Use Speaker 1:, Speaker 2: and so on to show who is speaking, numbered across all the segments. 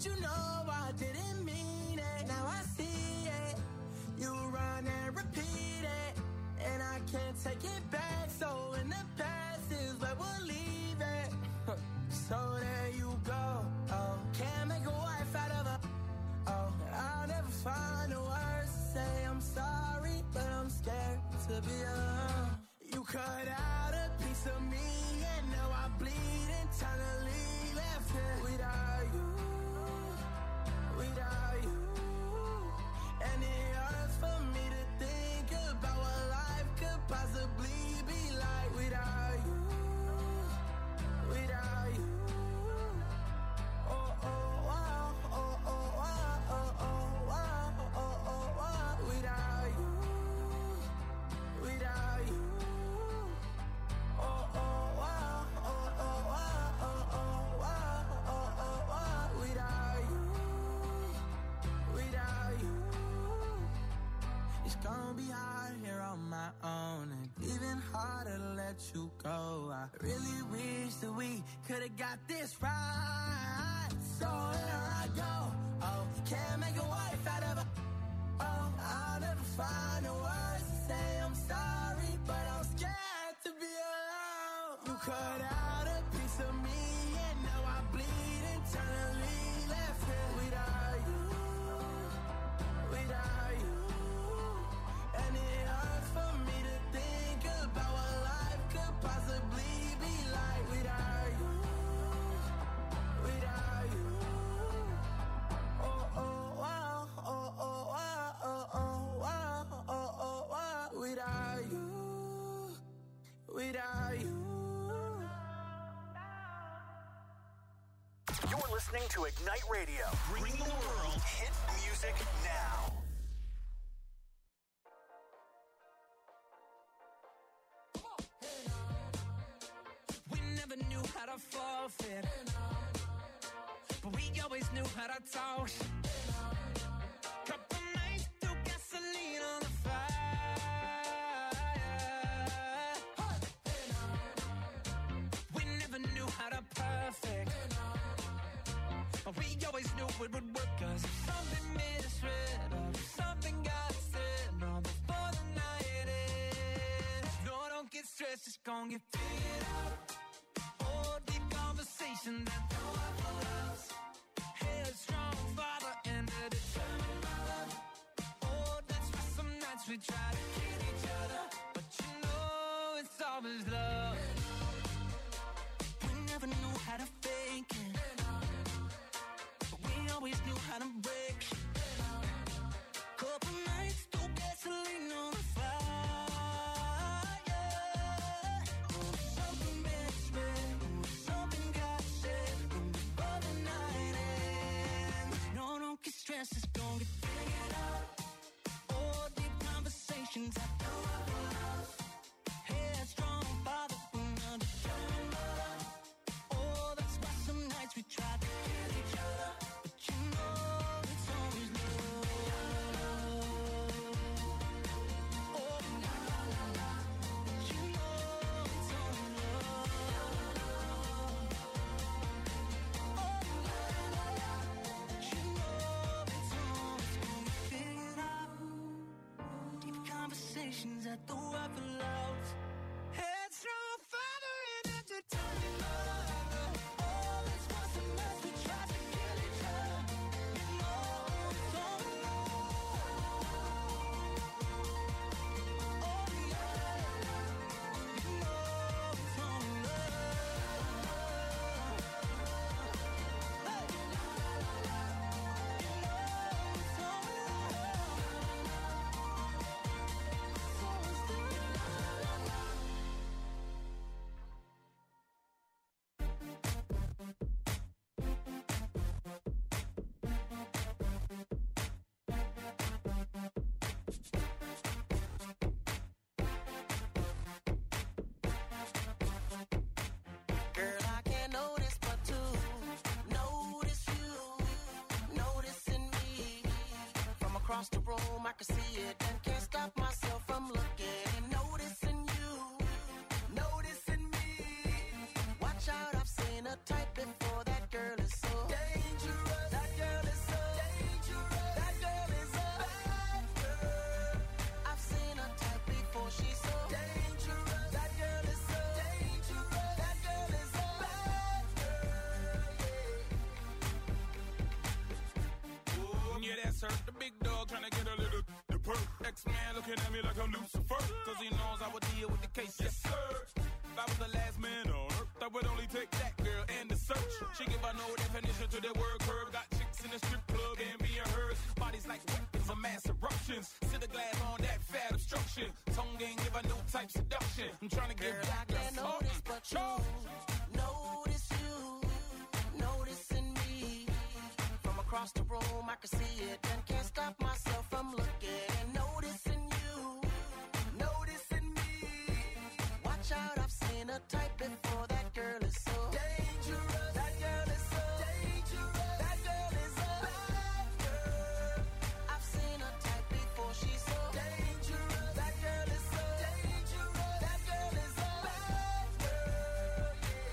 Speaker 1: you know I didn't mean it. Now I see it. You run and repeat it, and I can't take it back. So in the past is where we'll leave it. So there you go. Oh, can't make a wife out of her. Oh, I'll never find the words to say I'm sorry, but I'm scared to be alone. You cut out a piece of me, and now I bleed internally. Left here without you, without you. And it hurts for me to think about what life could possibly be like without you, without you. Oh, oh, wow, oh, oh, wow, oh, oh, wow, oh, oh, wow, without you, without you. Oh, oh, wow, oh, oh, wow, oh, oh, wow, oh, oh, wow, without you, without you. It's gonna be hard here on my own, and even harder to let you go. I really wish that we could've got this right. So here I go. Oh, can't make a wife out of her. Oh, I'll never find the words to say I'm sorry, but I'm scared to be alone. You cut out a piece of me, and now I bleed internally. Left here without you, without you. And it hurts for me to think about what life could possibly be like without you, without you. Oh, oh, wow, oh, oh, wow, oh, oh, wow, oh, oh, wow, without you, without you.
Speaker 2: You're listening to Ignite Radio, bringing the world hit music now.
Speaker 1: We never knew how to forfeit, but we always knew how to talk. Couple nights threw gasoline on the fire. We never knew how to perfect, but we always knew it would work. 'Cause if something made us red, or if something got said, no, before the night ends. No, don't get stressed, it's gonna get figured out. Oh, deep conversation that throw up the house. Headstrong father and a determined mother. Oh, that's why some nights we try to kill each other, but you know it's always love. We never knew how to fake it, but we always knew how to break. Couple nights threw gasoline on the fire. Oh, something made us red, something got said, and before the night ends. No, don't get stressed, it's gonna get figured out. Oh, deep conversations I throw up the house. Headstrong father and a determined mother. Oh, that's why some nights we try to kill each other, but you know it's always love. Oh, la la la la, but you know it's always love. Oh, la la la, but you know it's always gonna get figured out. Deep conversations at the weapon loves. Headstrong father and a determined mother. Oh, that's why some nights we try to kill each other. You know it's always love. Oh, la la la, you know it's always love. Hey, la la la la, you know it's always Girl, I can't notice but to notice you, noticing me. From across the room, I can see it and can't stop myself from looking. Noticing you, noticing me. Watch out, I've seen a type before. That girl is so dangerous. That girl
Speaker 3: shirt. The big dog trying to get a little the perk. X-Man looking at me like I'm Lucifer. Cause he knows I would deal with the case, yes sir. If I was the last man on earth, I would only take that girl and the search. She give her no definition to the word curve. Got chicks in the strip club and being hers. Bodies like weapons of mass eruptions. Sit the glass on that fat obstruction. Tongue ain't give her no type seduction. I'm trying to give
Speaker 4: I can't notice but you. Notice you. Noticing me. From across the room I can see it and can't stop myself from looking and noticing you. Noticing me. Watch out, I've seen a type before. That girl is so dangerous. That girl is so dangerous. That girl is a bad girl. I've seen a type before. She's so dangerous. That girl is so dangerous. That girl is a bad girl.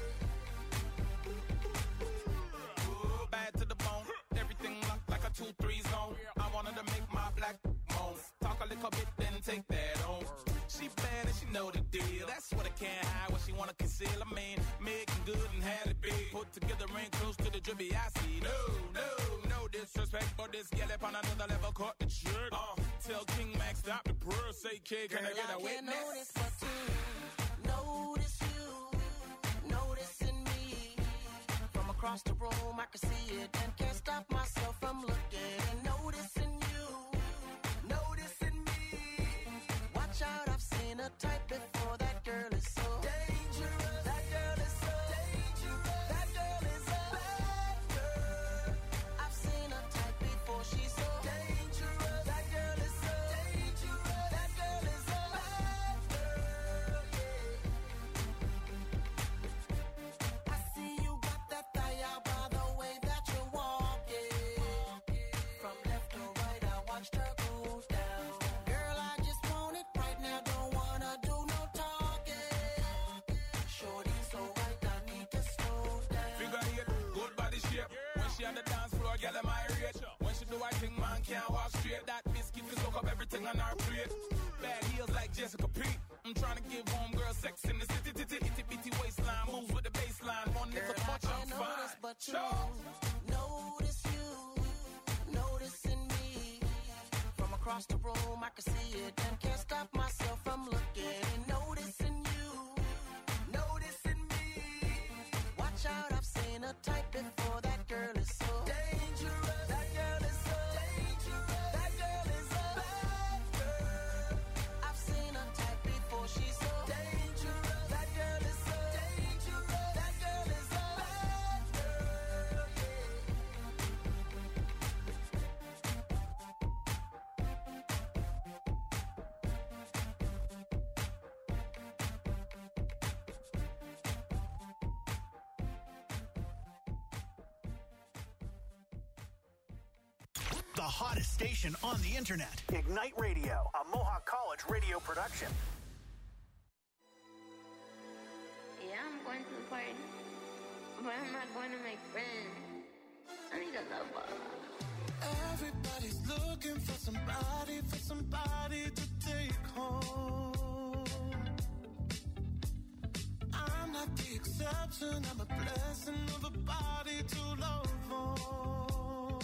Speaker 3: Ooh, bad to the bone. Everything locked like a 2-3 zone. I wanted to make my black moan. Talk a little bit, then take that on. She bad and she know the deal. That's what I can't hide, what she wanna conceal. I mean, making good and had it big. Put together ring close to the drippy I see. No disrespect, but this gal up on another level caught the trick. Tell King Max stop the prayer, say kid, can I get a witness?
Speaker 4: Notice but you. Notice you. Noticing me. From across the room I can see it and can't stop myself from looking and noticing you. Noticing me. Watch out, I've seen a type before. That girl is so dangerous. That girl is so dangerous. That girl is a bad girl. I've seen a type before. She's so dangerous. That girl is so dangerous. That girl is a bad girl. I see you got that thigh out by the way that you're walking. From left to right, I watched her go down. Girl, I just want it right now. Don't wanna do no talking. Shorty so right, I need to slow down.
Speaker 3: Figure eight, good body shape. When she on the dance floor, girl am I rich. When she do I think man can't walk straight. That biscuit will soak up everything on her plate. Bad heels like Jessica Pete. I'm trying to give homegirl sex in the city. Itty bitty waistline moves with the baseline. One little
Speaker 4: Girl,
Speaker 3: touch,
Speaker 4: I
Speaker 3: I'm
Speaker 4: can't notice
Speaker 3: fine.
Speaker 4: but you. Notice you. Noticing me. From across the room I can see it and can't stop myself from looking and noticing you. Noticing me. Watch out, I've seen a type before. That girl is so dangerous. That girl is so dangerous. That girl is a bad girl. I've seen a type before. She's so dangerous. That girl is so dangerous. That girl is a bad girl.
Speaker 2: The hottest station on the internet. Ignite Radio, a Mohawk College radio production.
Speaker 5: Yeah, I'm going to the party, but I'm not going to make friends. I need a lover.
Speaker 6: Everybody's looking for somebody to take home. I'm not the exception, I'm a blessing of a body to love on.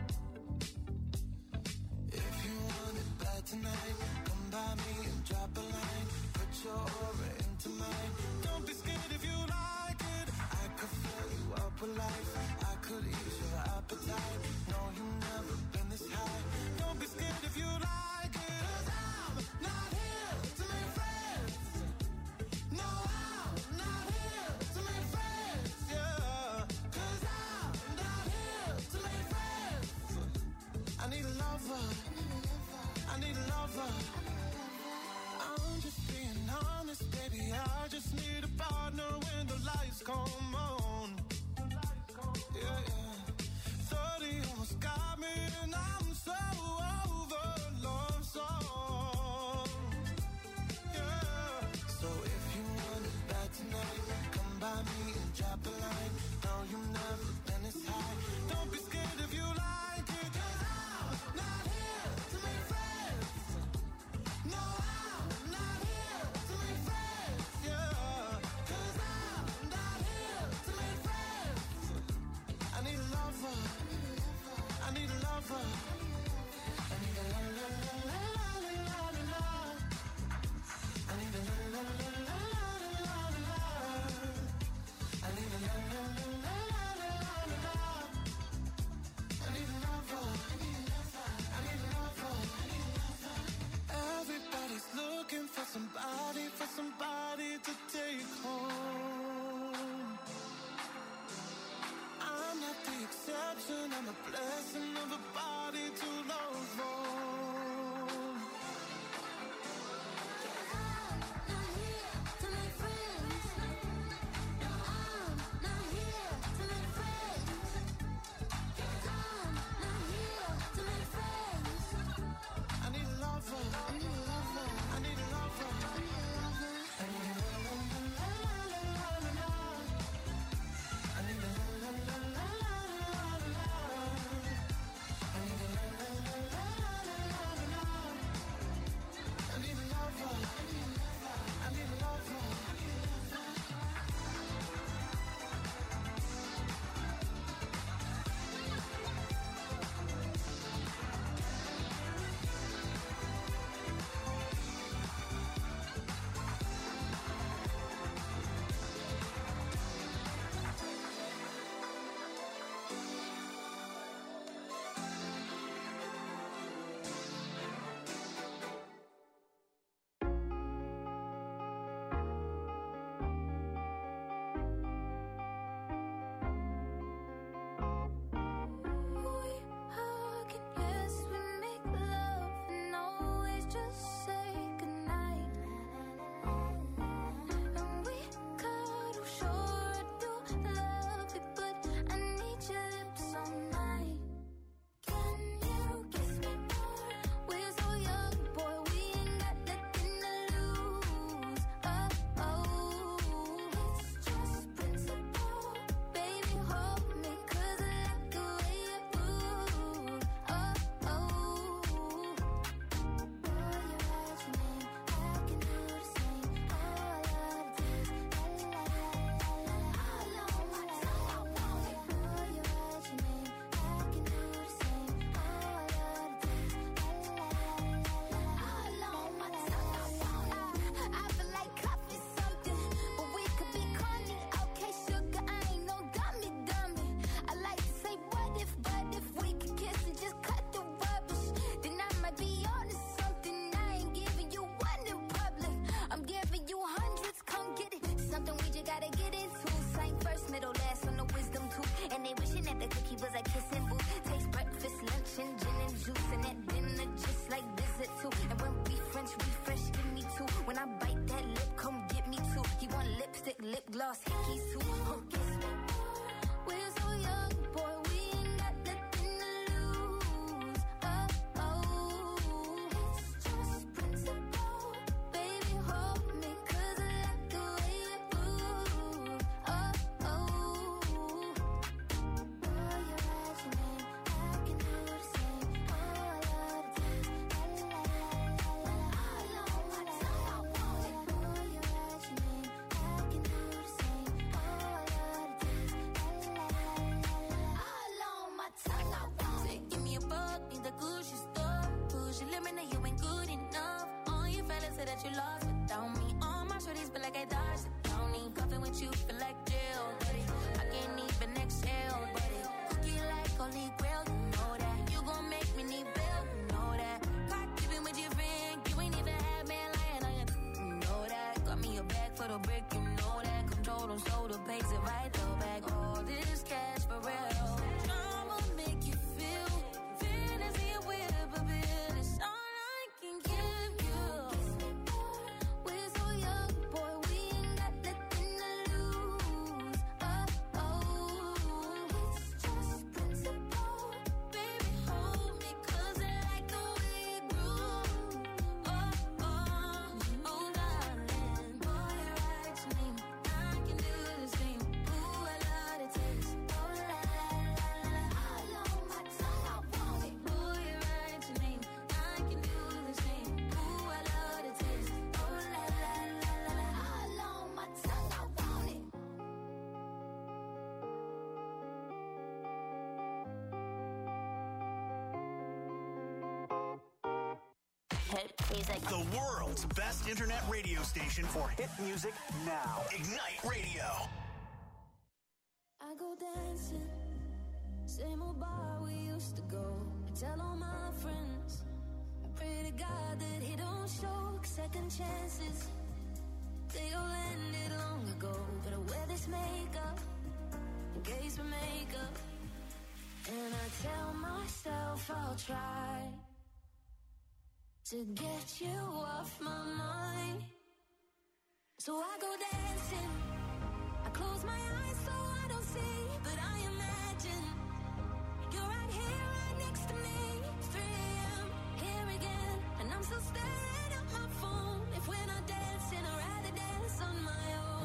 Speaker 6: If you want it bad tonight, come by me and drop a line. Put your aura into mine. Don't be scared if you like it. I could fill you up with life. I could ease your appetite. No, you've never been this high. Don't be scared if you like it. 'Cause I'm not here to make friends. No, I'm not here to make friends. Yeah. 'Cause I'm not here to make friends. I need a lover. I need a lover. I'm just being honest, baby. I just need a partner when the lights come on. Yeah, yeah. 30 almost got me, and I'm so over love song. Yeah. So if you want it bad tonight, come by me and drop a line. No, you've never been this high. Don't be scared if you like it. 'Cause I'm not here to make friends. No, I'm not here to make friends. Yeah. 'Cause I'm not here to make friends. I need a lover. I need a lover.
Speaker 7: was like kissing booth. Taste breakfast, lunch, and gin and juice. And at dinner, just like visit too. And when we French refresh, give me two. When I bite that lip, come get me two. He want lipstick, lip gloss, hickeys too. Kiss me. We're so young, boy, we ain't got nothing to lose. Oh, oh, it's just principle. Baby, hold me, 'cause I like the way you move. Oh, oh. Boy, you're right, your name, I can do the same. Oh, I love the taste. La, la, la, la, la, la. I know my tongue, I want it. Boy, you're right, your name, I can do the same. Oh, I love the taste. La, la, la, la, la, la. All on my tongue, I want it. Give me a buck in the Gucci store. Push your limit, now you ain't good enough. All your fellas say that you lost without me. All my shorties feel like I dodged the county. Coughing with you feel like jail, buddy. I can't even exhale, buddy. Cookie like holy grail, you know that. You gon' make me need bail, you know that. Caught keeping with your friend, you ain't even had man lying on you, you know that. Got me a bag for the brick, you know that. Control them, so the pays it right, though back. All this cash for real. Drama make you feel fantasy and whip a bit. It's all I can give you. We're so young, boy, we ain't got nothing to lose. Oh, oh, it's just principle. Baby, hold me, 'cause I like the way you groove. Oh, oh, oh, darling. Boy, you're right to me, I can do the same. Ooh, I love the taste. Oh, la, la, la, la, la. All on my tongue, I want it. Boy, you're right to me, I can do the same. Ooh, I love the taste. Oh, la, la, la, la, la. All on my tongue, I want it.
Speaker 2: The world's best internet radio station for hit music now. Ignite Radio.
Speaker 7: I go dancing, same old bar we used to go. I tell all my friends, I pray to God that he don't show second chances. They all ended long ago, but I wear this makeup in case we make up. And I tell myself I'll try to get you off my mind. So I go dancing, I close my eyes so I don't see, but I imagine you're right here, right next to me. 3 a.m., here again, and I'm still staring at my phone. If we're not dancing, I'd rather dance on my own.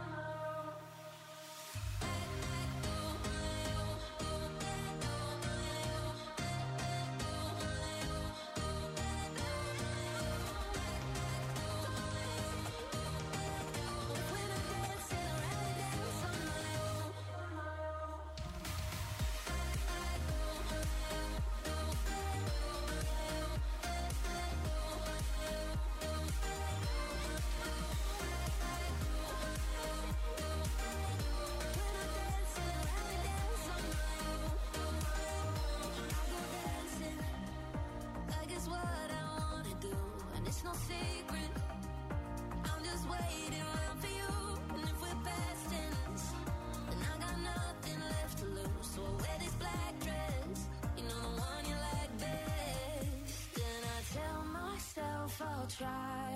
Speaker 7: It's no secret, I'm just waiting around for you. And if we're past tense, then I got nothing left to lose. So I wear this black dress, you know, the one you like best. And I tell myself I'll try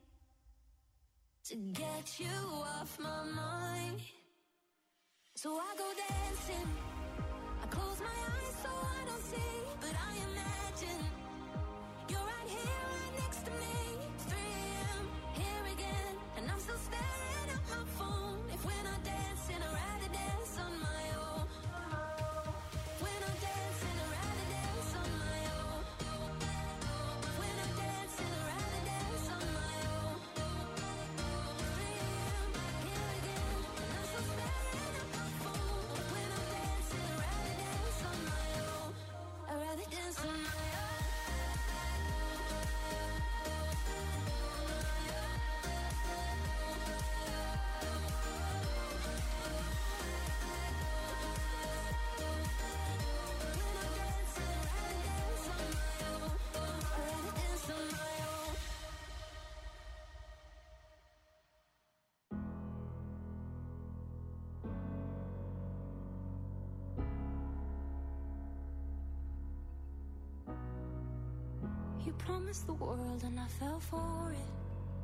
Speaker 7: to get you off my mind. So I go dancing, I close my eyes so I don't see, but I imagine you're right here, right next to me. 3 a.m., here again, and I'm still staring at my phone. If we're not dancing, I'd rather dance on my own. If we're not dancing, I'd rather dance on my own. If we're not dancing, I'd rather dance on my own. 3 a.m., here again, and I'm still staring at my phone. If we're not dancing, I'd rather dance on my own. I'd rather dance on my own.
Speaker 8: You promised the world and I fell for it.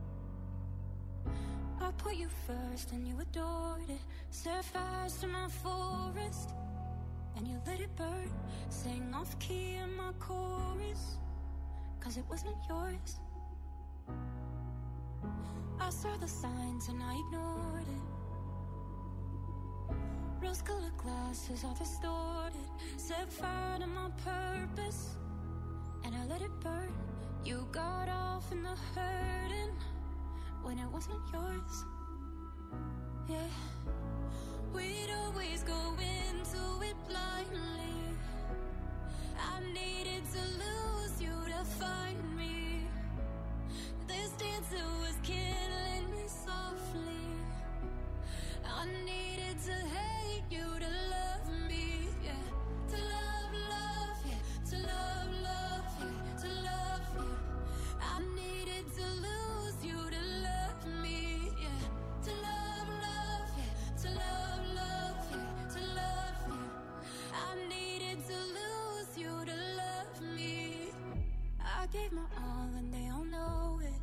Speaker 8: I put you first and you adored it. Set fires to my forest and you let it burn. Sang off key in my chorus, 'cause it wasn't yours. I saw the signs and I ignored it. Rose-colored glasses are distorted. Set fire to my purpose and I let it burn. You got off in the hurting when it wasn't yours. Yeah, we'd always go into it blindly. I needed to lose you to find me. This dancer was killing me softly. I needed to hate you to love me, yeah. To love, love, yeah. To love, love, yeah. To love you. I needed to lose you to love me, yeah. To love, love, yeah. To love, love, yeah. To love you. I needed to lose you to love me. I gave my all and they all know it.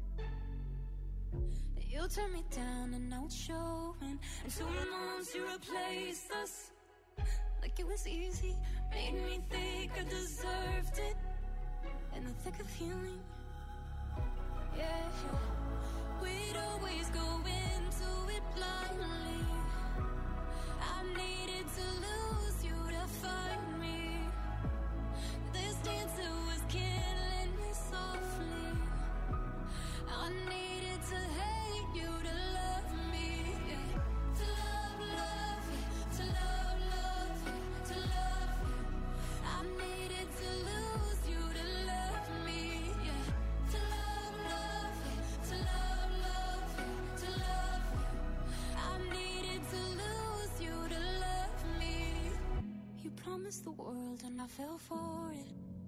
Speaker 8: You turned me down and now it's showing. And 2 months you replaced us like it was easy. Made me think I deserved it in the thick of healing. Yeah, we'd always go into it blindly. I needed to lose you to find me. This dancer was killing me softly. I needed to hate you to love me, yeah. To love, love, yeah. To love, love, yeah. To love you. I needed to lose you to love me, yeah. To love, love, yeah. To love, love, yeah. To love you. I needed to lose you to love me. You promised the world and I fell for it.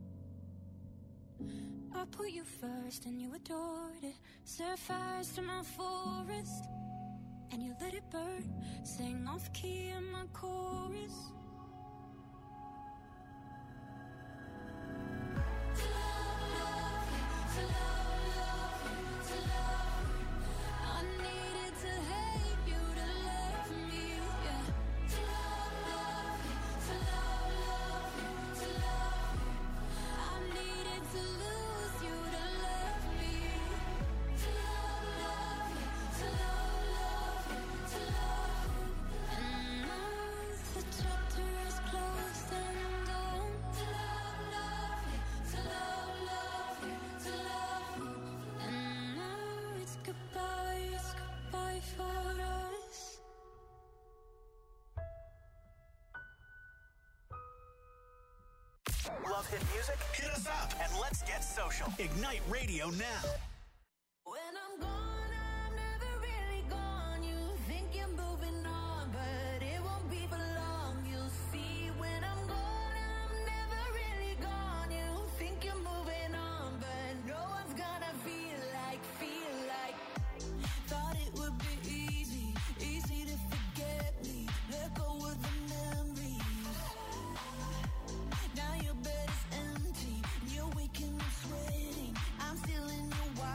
Speaker 8: I put you first and you adored it. Set fires to my forest and you let it burn. Sang off key in my chorus. To love, love, yeah. To love, love, yeah. To love you. I needed to hate you to love me, yeah. To love, love, yeah. To love, love, yeah. To love you. I needed to lose you to love me. To love, love, yeah. To love, love, yeah. To love you. And now the chapter is closed and done. To love, love, yeah. To love, love, yeah. To love you. And now it's goodbye for us.
Speaker 2: Love hit music? Hit us up and let's get social. Ignite Radio now.
Speaker 8: When I'm gone, I'm never really gone. You think you're moving on, but it won't be for long. You'll see when I'm gone, I'm never really gone. You think you're moving on, but no one's gonna feel like. Thought it would be easy to forget me. Let go of the memories. Now your bed is empty, you're waking up sweating. I'm still in your wild.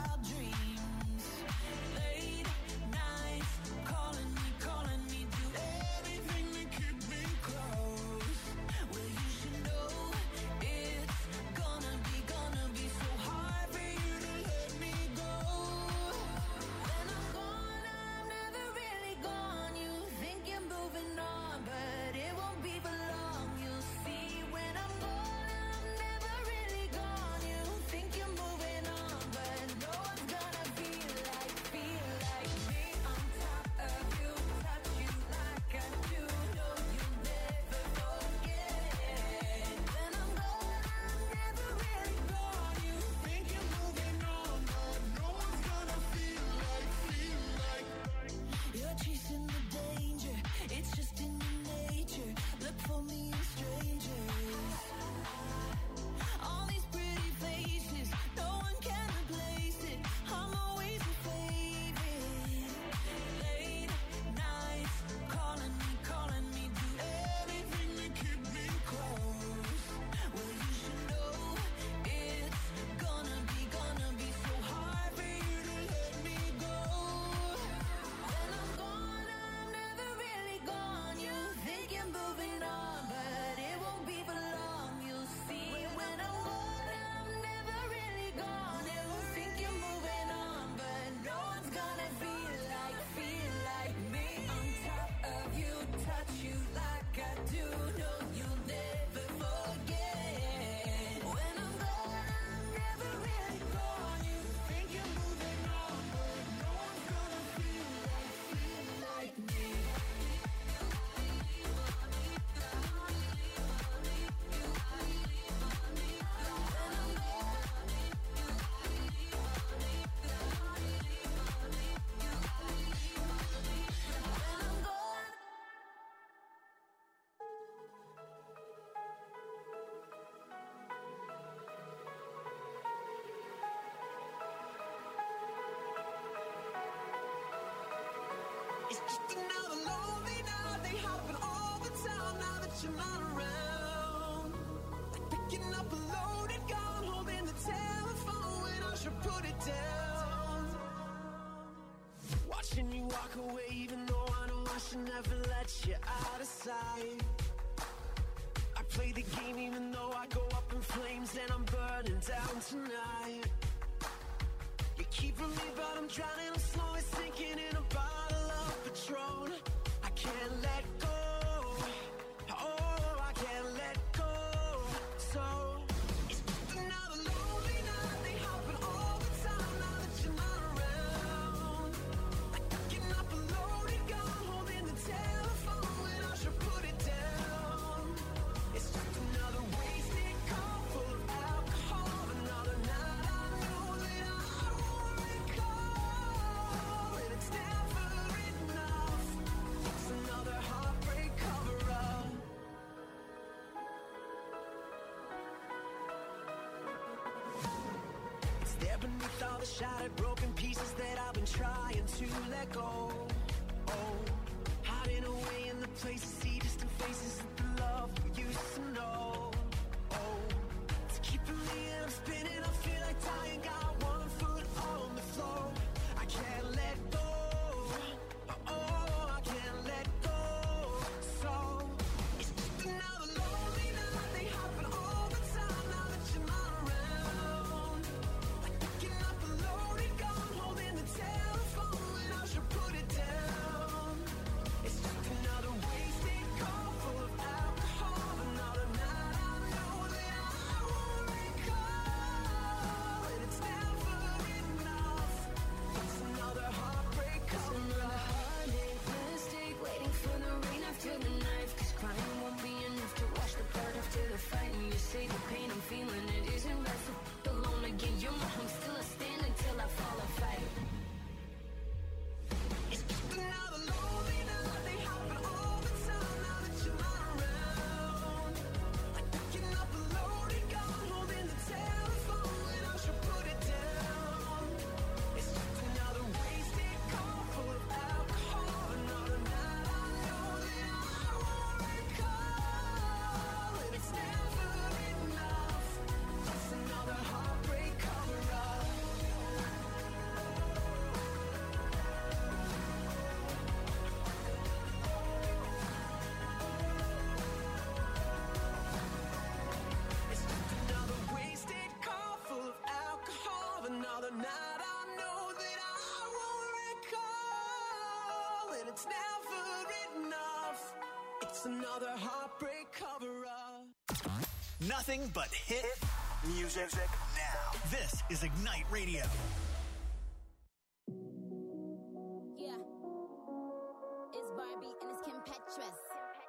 Speaker 6: that you're not around. Like picking up a loaded gun, holding the telephone when I should put it down. Watching you walk away, even though I know I should never let you out of sight. I play the game even though I go up in flames and I'm burning down tonight. You keep from me, but I'm drowning, I'm slowly sinking in a bottle of Patron. I can't let go, oh, I can't let go. So, it's just another lonely night, they happen all the time now that you're not around. Like picking up a loaded gun, holding the telephone when I should put it down. It's just another wasted call full of alcohol, another night I know that I won't recall, and it's never enough. It's another heartbreak cover-up. It's there beneath all the shattered, broken pieces that I've been trying to let go. Oh, hiding away in the places, see distant faces of the love we used to know. Oh, it's keeping me and I'm spinning, I feel like dying, got one foot on the floor. I can't let go, oh, I can't let go. So, it's just another lonely night, they happen all the time now that you're not around. Like picking up a loaded gun, holding the telephone when I should put it down. It's just another wasted call full of alcohol, another night I know that I won't recall, and it's never enough. It's another heartbreak cover-up.
Speaker 8: Mistake, waiting for the rain after the knife. 'Cause crying won't be enough to wash the blood after the fight. And you say the pain I'm feeling, it isn't right. So alone again, you're my home, still I stand until I fall or fight.
Speaker 6: It's just another lonely night, they happen all the time now that you're not around. Like picking up a loaded gun, holding the telephone when I should put it down. It's just another wasted call full of alcohol, another night I know that I won't recall, and it's never enough. It's another heartbreak cover-up. It's just another wasted call full of alcohol, another night I know that I won't recall, and it's never enough. It's another heartbreak cover-up.
Speaker 2: Nothing but hit music now. This is Ignite Radio.
Speaker 7: Yeah. It's Barbie and it's Kim Petras.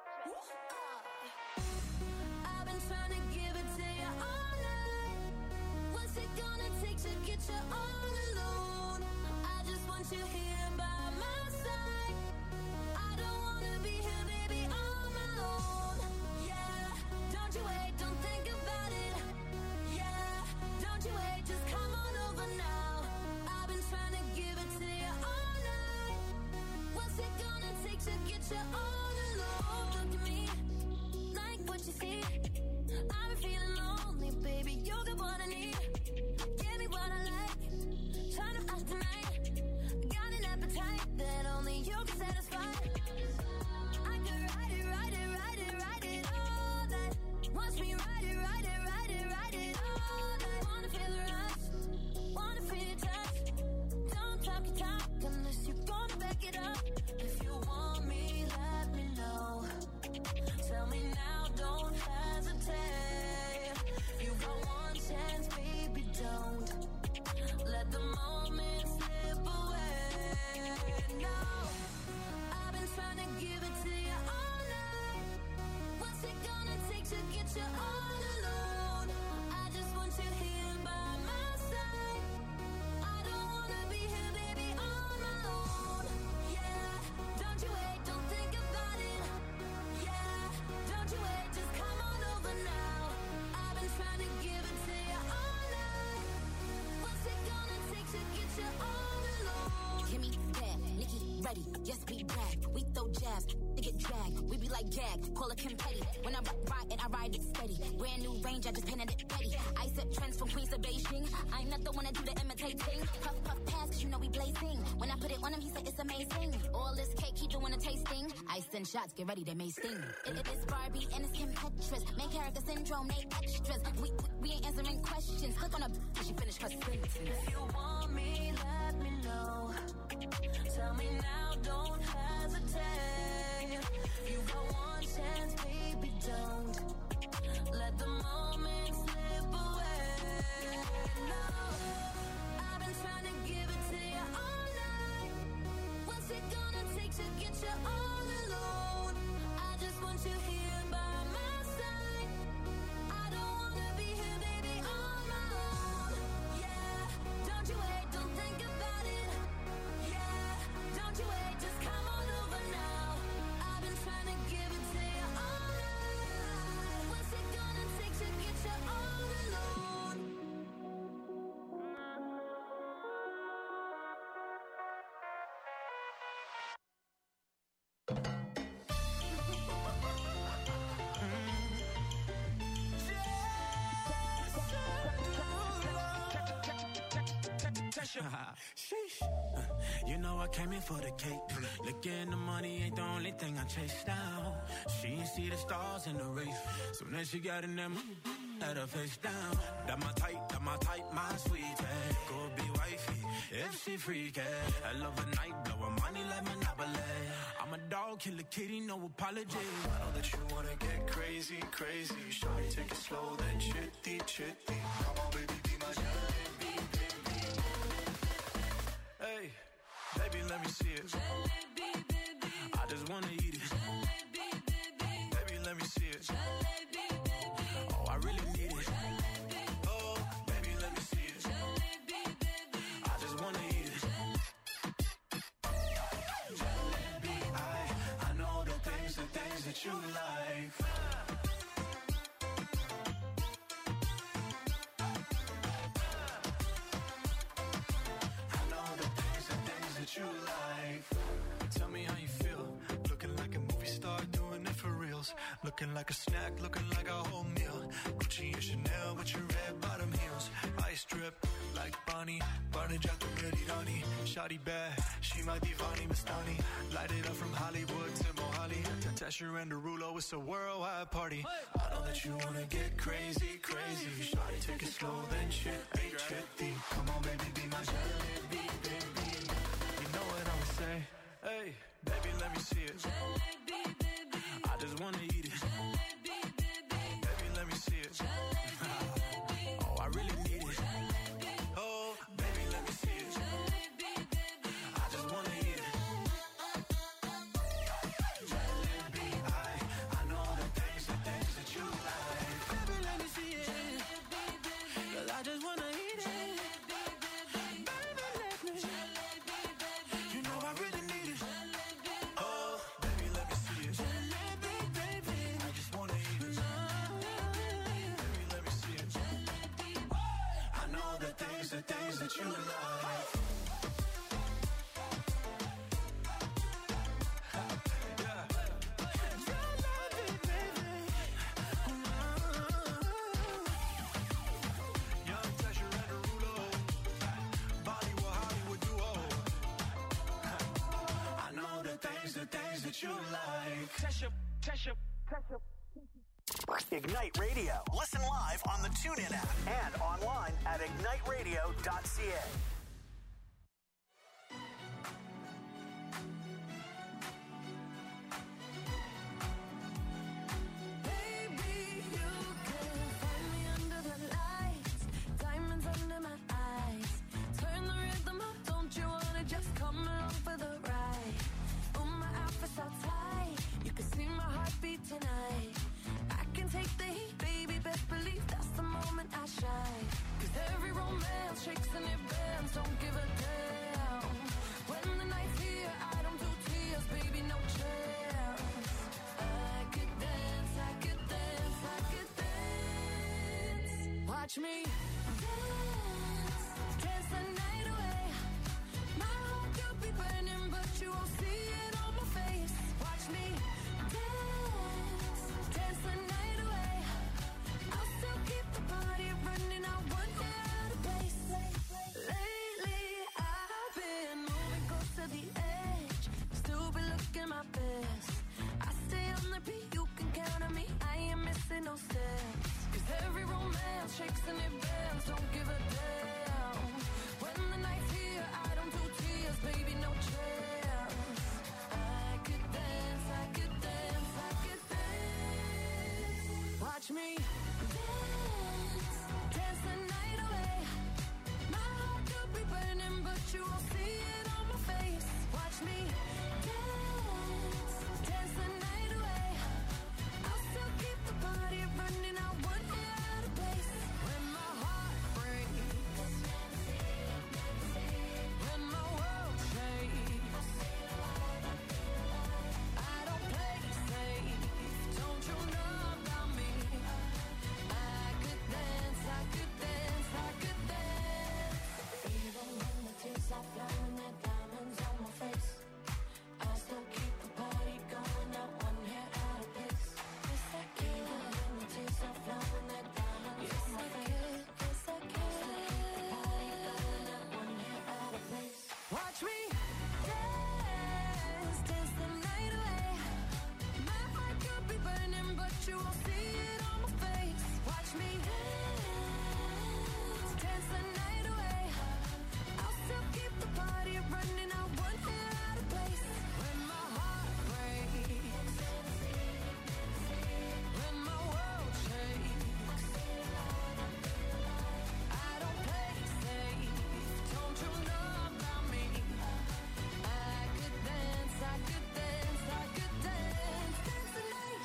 Speaker 7: I've been trying to give it to you all night. What's it gonna take to get you all alone? I just want you here by my side. I don't wanna be here, baby, on my own. Yeah, don't you wait, don't think about it. Yeah, don't you wait, just come on over now. I've been trying to give it to you all night. What's it gonna take to get you all alone? Look at me, like what you see. I've been feeling lonely, baby, you got what I need. Give me what I like, trying to fast tonight. Got an appetite that only you can satisfy. I could ride it, ride it, ride it, ride it all night. Watch me ride it, ride it, ride it, ride it all night. Wanna feel the rush, wanna feel your touch. Don't talk your talk unless you're gonna back it up. If you want me, let me know. Tell me now, don't hesitate. You got one chance, baby. like gag, call it confetti. When I ride and I ride it steady. Brand new range, I just painted it ready. I set trends from Queens to Beijing. I'm not the one to do the imitating. Puff, puff, pass, cause you know we blazing. When I put it on him, he said it's amazing. All this cake, he doing a tasting. Ice and shots, get ready, they may sting. It is Barbie and it's Kim Petras. Main character syndrome, they extras. We ain't answering questions. Click on her, she finished her sentence. If you want me, let me know. Tell me now, don't hesitate. You got one chance, baby, don't let the moment slip away. No, I've been trying to give it to you all night. What's it gonna take to get you all alone? I just want you here by my side. I don't wanna be here, baby, on my own. Yeah, don't you wait, don't think about it. Yeah, don't you wait, just come on over now. I've been trying to give it to you all night. What's it gonna take to get you all alone?
Speaker 1: Sheesh. You know I came in for the cake. Looking the money ain't the only thing I chase down. She ain't see the stars in the race. So then she got in them, had her face down. That my type, my sweetie. Go be wifey, if she freaky. I love a night, blow her money like Monopoly. I'm a dog, kill a kitty, no apology.
Speaker 6: I know that you wanna get crazy, crazy. Shawty, take it slow, then chitty, chitty. Come on, baby, be my jalebi, baby. Hey, baby, let me see it.
Speaker 1: I just wanna eat it.
Speaker 6: Baby, let me see it.
Speaker 1: Oh, I really need it.
Speaker 6: Oh, baby, let me see it.
Speaker 1: I just wanna eat it.
Speaker 6: Jalebi, I know the things that you like. You like. Tell me how you feel. Looking like a movie star, doing it for reals. Looking like a snack, looking like a whole meal. Gucci and Chanel with your red bottom heels. Ice drip like Bonnie. Barnage out the ready Donnie. Shawty bad, she my divani Mastani. Light it up from Hollywood to Mohali. Tesher and Derulo, it's a worldwide party. I know that you wanna get crazy, crazy. Shawty, take it slow, then chitty, chitty. Come on, baby, be my jalebi, baby. Know what I would say? Hey, baby, let me see it.
Speaker 1: I just wanna eat it.
Speaker 6: Baby, let me see it.
Speaker 1: Oh, I really need it.
Speaker 6: Oh, baby, let me see it.
Speaker 1: I just wanna eat it.
Speaker 6: Jalebi, I know the things that you like.
Speaker 1: Baby, let me see it. 'Cause I just wanna eat it.
Speaker 6: The things that you like. Yeah. Young Tesher and Derulo. Bollywood, Hollywood duo. I know the things that you like.
Speaker 1: Tesher.
Speaker 2: Ignite Radio. Listen live on the TuneIn app and online at igniteradio.ca.
Speaker 8: Baby, you can find me under the lights, diamonds under my eyes. Turn the rhythm up, don't you wanna just come along for the ride? Oh, my outfit's so tight, you can see my heartbeat tonight. Take the heat, baby, best believe that's the moment I shine. 'Cause every romance shakes and it bends, don't give a damn. When the night's here, I don't do tears, baby, no chance. I could dance, I could dance, I could dance. Watch me dance, dance the night away. My heart could be burning, but you won't see it on my face. Watch me dance. those steps. 'Cause every romance shakes and it bends, don't give a damn. When the night's here, I don't do tears, baby, no chance. I could dance, I could dance, I could dance. Watch me dance, dance the night away. My heart could be burning, but you won't see it on my face. Watch me dance, dance the night away. I'll still keep the party running, I won't get out of place. When my heart breaks, when my world shakes, I don't play safe, don't you know about me? I could dance, I could dance, I could dance. Even when the tears are flowing, there diamonds on my face, I still keep the party going, not one hair out of place. Yes, I can. Even when the tears are flowing, there diamonds on my face. Yes, I can. Still keep the party going, not one hair out of place. Watch me dance, dance the night away. My heart could be burning, but you won't see it on my face. Watch me dance, dance the night away. I'll still keep the party running, I won't get out of place. When my heart breaks, when my world shakes, I don't play safe, don't you know about me? I could dance, I could dance, I could dance, dance the night.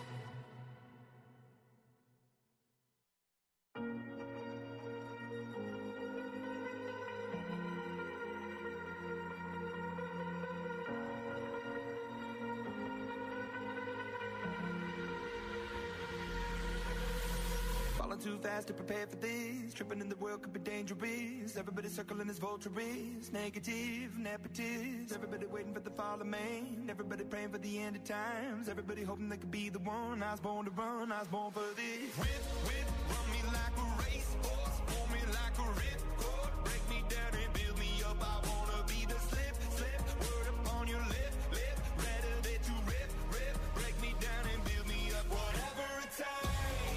Speaker 6: Falling too fast to prepare for this. Tripping in the world could be dangerous. Everybody circling as vultures. Negative, nepotist. Everybody waiting for the fall of man. Everybody praying for the end of times. Everybody hoping they could be the one. I was born to run, I was born for this. Whip, whip, run me like a racehorse. Pull me like a ripcord. Break me down and build me up. I wanna be the slip, slip. Word upon your lip, lip. Rather that you rip, rip. Break me down and build me up. Whatever it takes.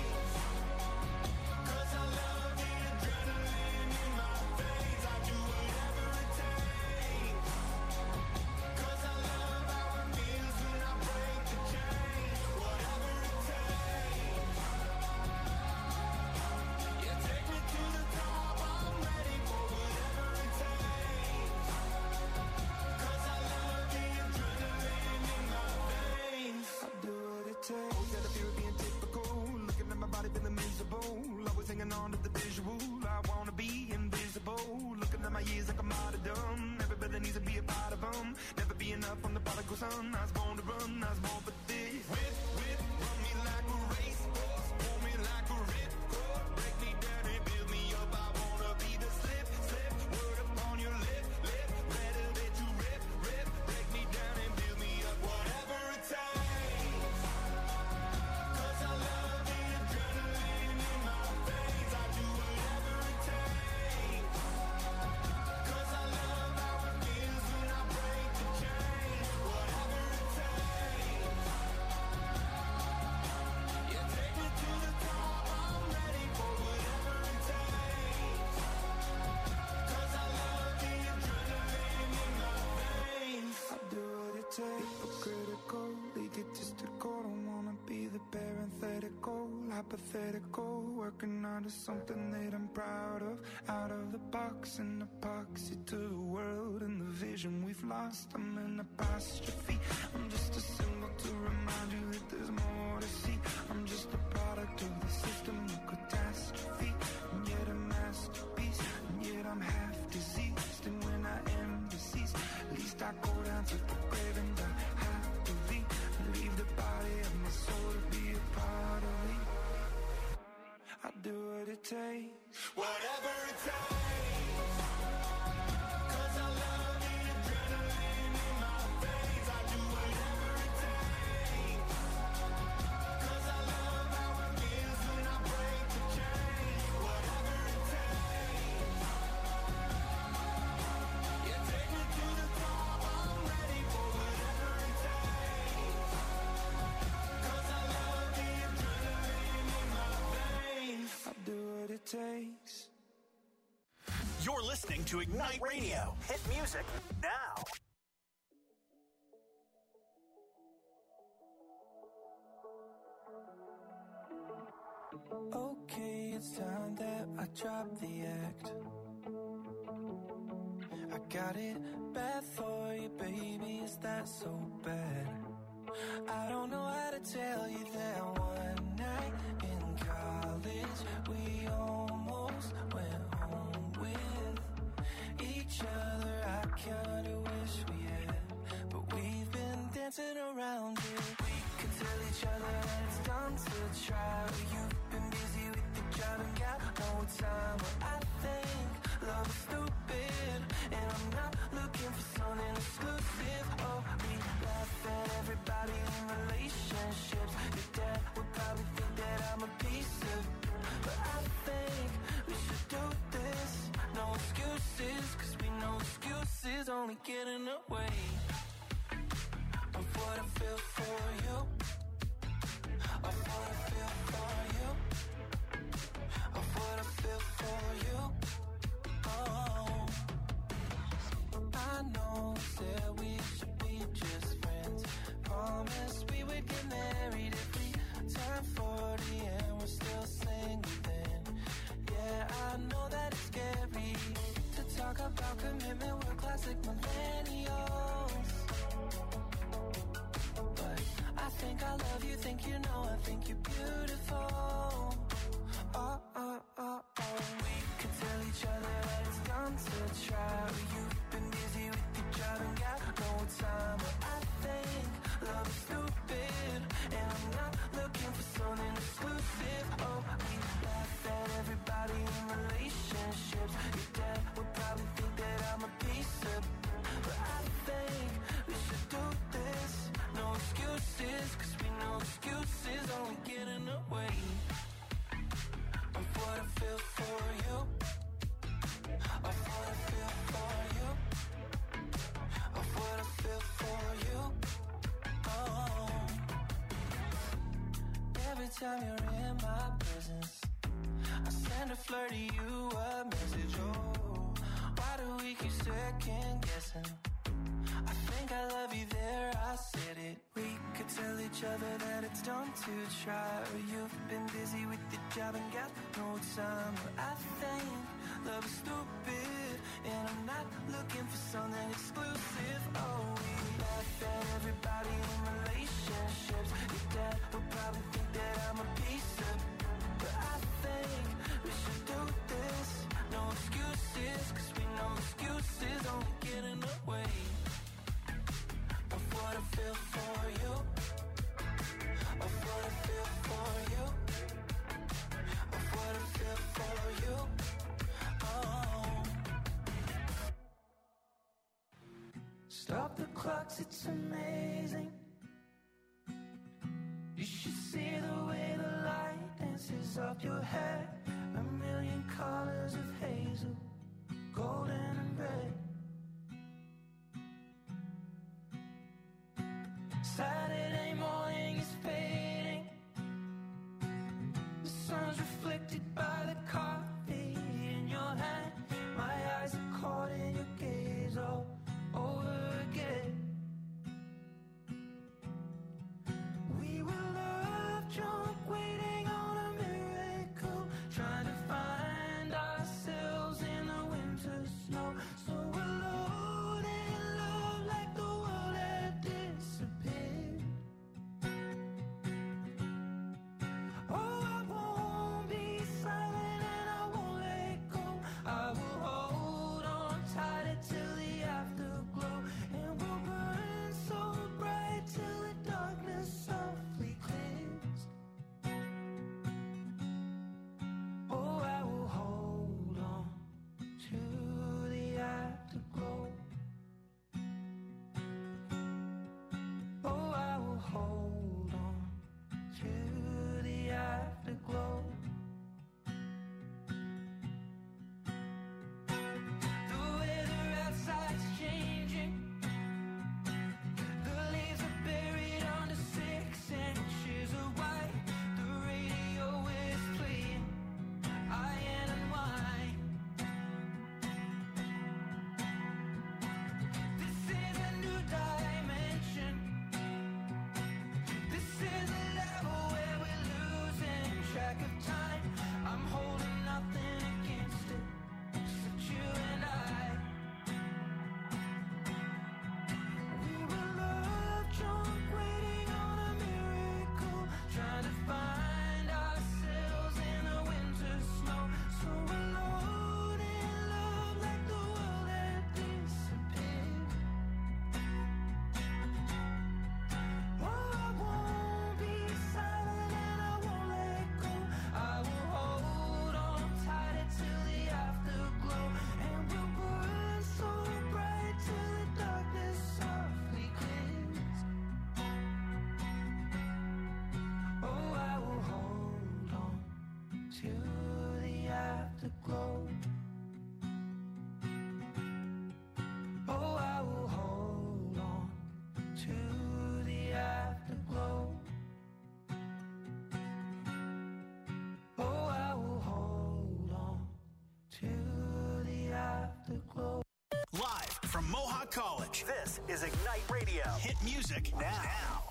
Speaker 6: 'Cause I love the adrenaline in my veins. I do whatever it takes. 'Cause I love how it feels when I break the chain. Whatever it takes. Yeah, take me to the top. I'm ready for whatever it takes. 'Cause I love the adrenaline in my veins. I do what it takes. Always got a fear of being typical. Looking at my body feeling miserable. Always hanging on to the visual. I wanna be invisible. Looking at my years like I'm out of dumb. Everybody needs to be a part of them. Never be enough from the prodigal son. I was born to run, I was born for this. Whip, whip, run me like a racehorse. Pull me like a ripcord. Break me down and build me up. I wanna be the slip, slip. Word upon your lip, lip. Better that you rip, rip. Break me down and build me up. Whatever it takes. 'Cause I love the adrenaline in my veins. I do whatever it takes. 'Cause I love how it feels when I break the chain. Whatever it takes. Yeah, take me to the top. I'm ready for whatever it takes. 'Cause I love the adrenaline in my veins. I do what it takes. Hypocritical, egotistical. Don't wanna be the parenthetical, hypothetical. Working out of something that I'm proud of. Out of the box, an epoxy to the world and the vision we've lost. I'm an apostrophe. I'm just a symbol to remind you that there's more to see. I'm just a product of the system of catastrophe. And yet a masterpiece. And yet I'm half diseased. And when I am deceased, at least I go down to the grave and die happily. Leave the body of my soul to be a part of me. I do what it takes. Whatever it takes. 'Cause I love the adrenaline in my veins. I do whatever it takes.
Speaker 2: You're listening to Ignite Radio. Hit music now.
Speaker 6: Okay, it's time that I drop the act. I got it bad for you, baby, is that so bad? I don't know how to tell you that one night in college we almost went home with each other. I kinda wish we had, but we've been dancing around it. We could tell each other that it's done to try. You've been busy with the job and got no time. But I think love is stupid, and I'm not looking for something exclusive. Oh, we laugh at everybody in relationships. Your dad would probably think that I'm a piece of, but I think we should do this. No excuses, cause we know excuses only get in the way of what I feel for you. Of what I feel for you. Of what I feel for you. Oh, I know that we should be just friends. Promised we would get married if we turn 40 and we're still single then. Yeah, I know that it's scary to talk about commitment. We're classic millennials, but I think I love you, think you know, I think you're beautiful. Oh, oh, oh, oh. We can tell each other that it's done to try. You've been busy with your job and got no time. But I think love is stupid, and I'm not looking for something exclusive. Oh, we laugh at everybody in relationships. Your dad would probably think that I'm a piece of, but I think we should do this. No excuses, cause we know excuses only get in the way of what I feel for you. Of what I feel for you. Of what I feel for you. Oh, every time you're in my presence, I send a flirt to you a message. Oh, why do we keep second guessing? I think I love you there, I said it. We could tell each other that it's done to try. You've been busy with your job and got no time. But I think love is stupid, and I'm not looking for something exclusive. Oh, we laugh at everybody in relationships. Your dad would probably think that I'm a piece of, but I think we should do this. No excuses, cause we know excuses only get in the way of what I feel for you. Of what I feel for you. Of what I feel for you. Oh, stop the clocks, it's amazing. You should see the way the light dances up your hair. A million colors of hazel, golden and red. Saturday morning is fading. The sun's reflected by the coffee in your hand. My eyes are caught in your gaze all over again. We were love drunk, waiting on a miracle, trying to find ourselves in the winter snow. So alone in love, like the world had disappeared. Oh, I won't be silent.
Speaker 1: to the afterglow. Oh, I will hold on to the afterglow. Oh, I will hold on to the afterglow.
Speaker 2: Live from Mohawk College, this is Ignite Radio. Hit music now.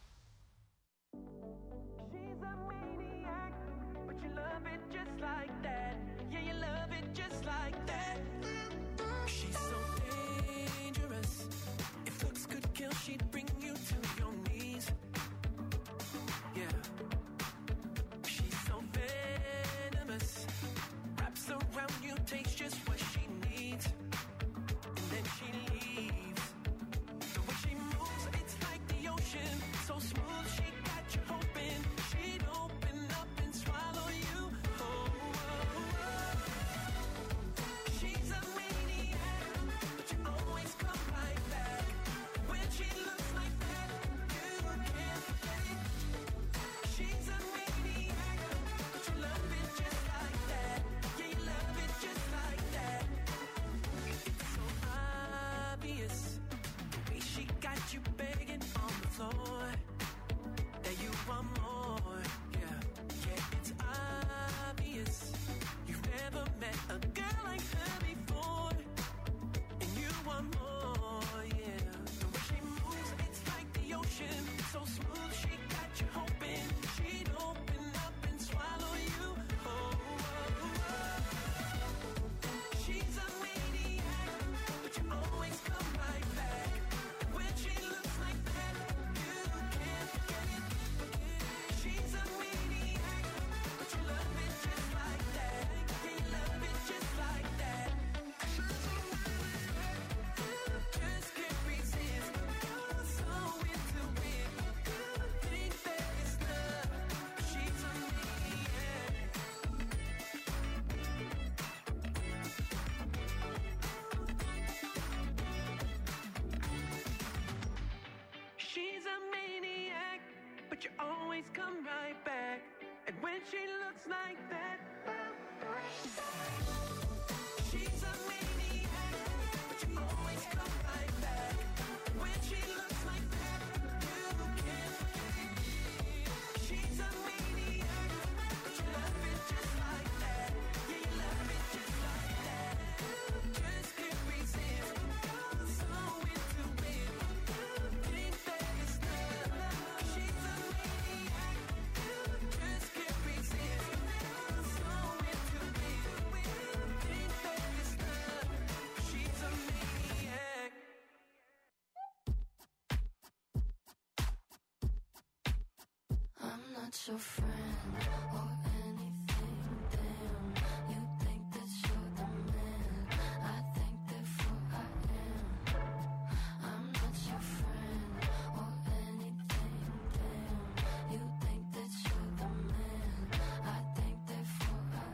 Speaker 1: She's a maniac, but you love it just like that. Yeah, you love it just like that. She's so dangerous. If looks could kill, she'd bring you to your knees. Yeah. She's so venomous. Wraps around you, takes just what she needs. And then she leaves. The way she moves, it's like the ocean. So smooth, she got you hoping she'd open up and swallow you. Oh, oh, oh. She's a maniac, but you always come right back. When she looks like that, you can't forget it. She's a maniac, but you love it just like that. Yeah, you love it just like that. It's so obvious, the way she got you begging on the floor, that you want more. Yeah, yeah, it's obvious. You've never met a girl like her before, and you want more. Yeah, the way she moves, it's like the ocean. So smooth, she got you hoping she'd open up and swallow you. Oh, oh, oh. She's a maniac, but you always come right back. When she looks like that, you can't forget it. She's a maniac, but you love it just like that. Yeah, you love it just like that. Just can't resist. You're so into it. Think that it's love. She's a maniac. She's a maniac, but you always come right back. And when she looks like that, she's a maniac, but you always come right back. When she looks like that, you can't forget it. She's a maniac, but you love it just like that. Yeah, you love it just like that. Just can't resist. You're so into it. Think that it's love. She's a maniac. Just can't resist. You're so into it. Think that it's love. She's a maniac.
Speaker 8: I'm not your friend or anything, damn. You think that you're the man, I think therefore I am. I'm not your friend or anything, damn. You think that you're the man, I think therefore I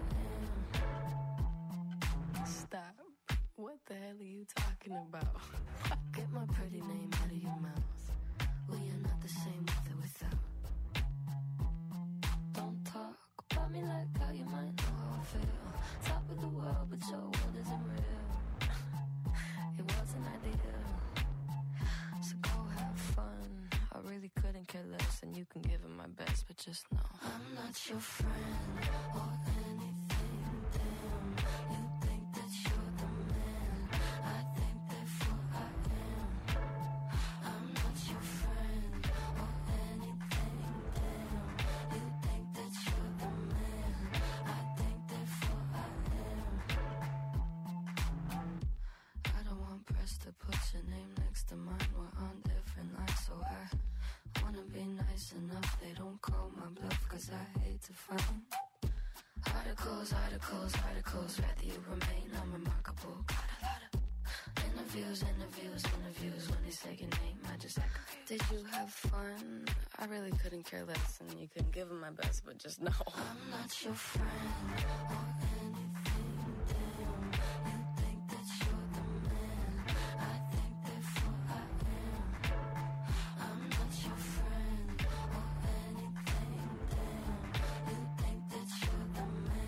Speaker 8: am. Stop. What the hell are you talking about? Get my pretty name out of your mouth. We are not the same with or without. Don't talk about me like how you might know how I feel. Top of the world, but your world isn't real. It wasn't ideal. So go have fun. I really couldn't care less, and you can give it my best, but just know I'm not your friend or anything, damn. You think that you're the man, I think therefore I am. I'm not your friend or anything, damn. You think that you're the man, I think therefore I am. I don't want press to put your name next to mine. We're on different lines, so I wanna be nice enough. They don't call my bluff, cause I hate to find articles, articles, articles. Rather you remain unremarkable. Got a lot of interviews, interviews, interviews. When they say your name, I just aggravate. Did you have fun? I really couldn't care less, and you couldn't give them my best, but just know I'm not your friend or anything, damn. You think that you're the man, I think therefore I am. I'm not your friend or anything, damn. You think that you're the man.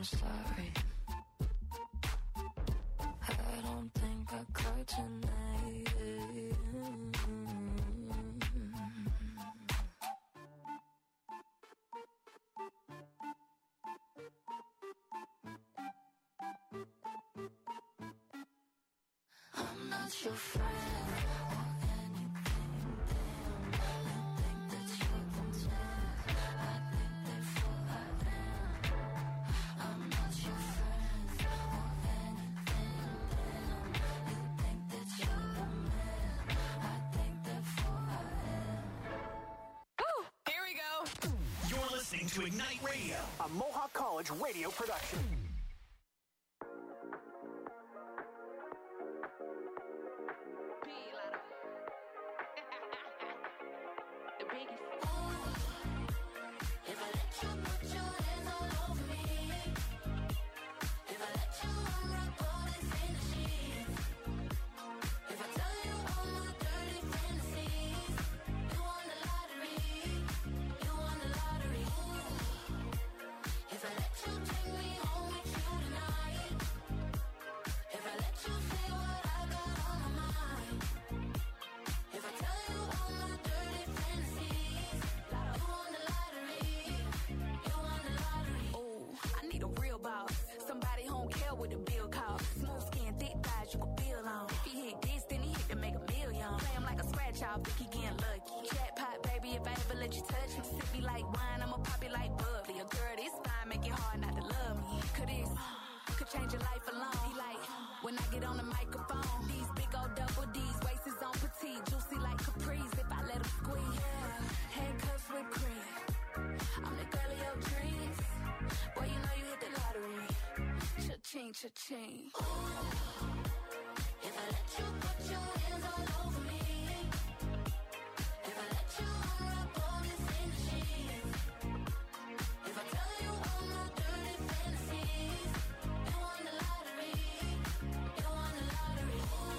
Speaker 8: I'm sorry. I don't think I cried tonight. I'm not your friend.
Speaker 2: To Ignite Radio, a Mohawk College radio production.
Speaker 8: Cha-ching.
Speaker 4: If I let you put your hands all over me, if I let you unwrap all this in the sheets, if I tell you all my dirty fantasies, you won the lottery, you won the lottery.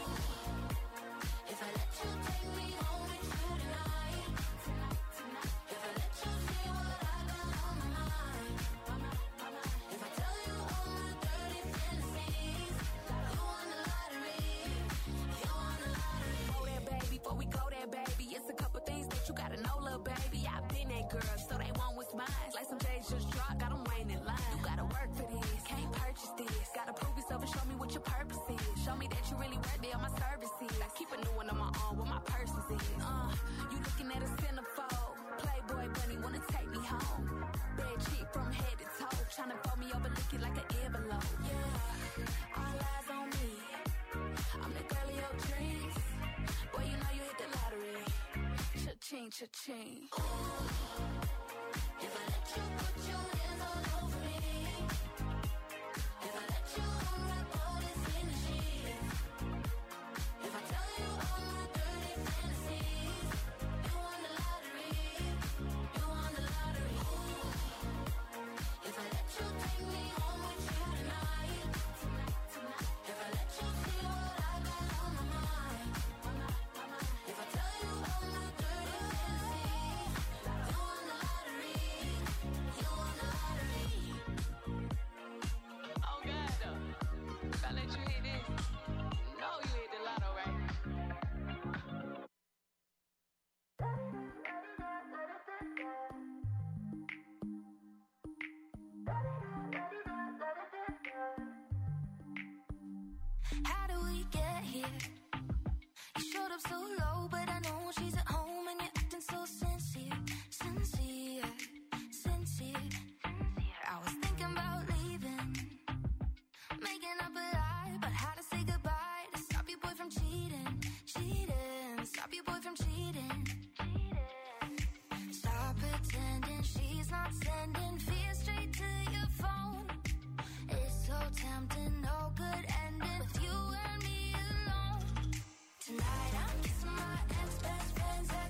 Speaker 4: If I let you take me home with you tonight, if I let you see what I got on my mind, if I tell you all my dirty fantasies, you won the lottery, you won the lottery.
Speaker 9: Go there, baby, before we go there, baby. It's a couple things that you gotta know, little baby. I've been that girl, so they want what's mine. Like some days just dropped, got them waiting in line. You gotta work for this, can't purchase this. Gotta prove yourself and show me what your purpose is. Show me that you really worth it on my services. I keep a new one on my arm, what my purpose is. You looking at a centerfold. Playboy bunny wanna take me home. Bad chick from head to toe, tryna fold me over looking like an envelope. Yeah, all eyes on me. I'm the girl of your dreams. Boy, you know you hit the lottery. Cha-ching, cha-ching.
Speaker 4: If I let you put your hands all over me, if I let you unwrap all this in the sheets, if I tell you all my dirty fantasies, you won the lottery, you won the lottery. If I let you take me home with you tonight, if I let you see what I got on my mind, if I tell you all my dirty fantasies, you won the lottery, you won the lottery.
Speaker 9: Oh, God, though. If I let you hit this, you know you hit the lotto, right?
Speaker 8: How do we get here? You showed up so low, but I know she's at home and you're acting so sincere, sincere, sincere. I was thinking about leaving, making up a lie, but how to say goodbye to stop your boy from cheating, cheating, stop your boy from cheating. Stop pretending she's not sending fear straight to your phone. It's so tempting, no good ending with you and me alone. Tonight I'm kissing my ex-best friend's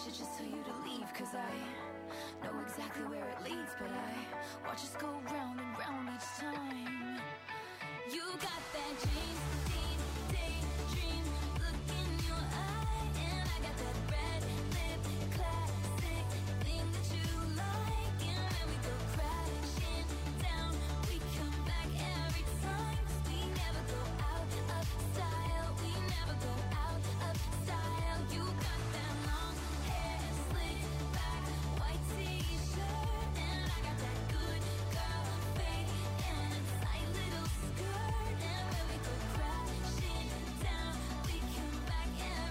Speaker 8: should just tell you to leave, cause I know exactly where it leads, but I watch us go round and round each time. You got that dream, daydream look in your eyes.